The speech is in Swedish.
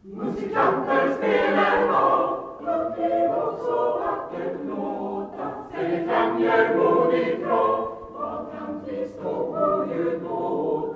Musikanter spelar av, låt det också vackert låta. Säg klanger modigt från, vad kan tvist och oljud båda.